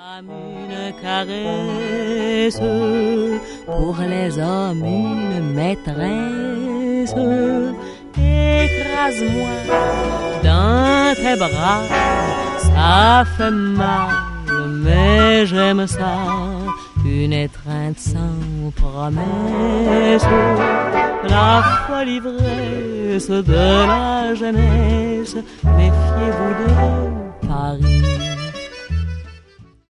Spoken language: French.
Une caresse, pour les hommes une maîtresse. Écrase-moi dans tes bras, ça fait mal, mais j'aime ça. Une étreinte sans promesse, la folle ivresse de la jeunesse. Méfiez-vous de Paris.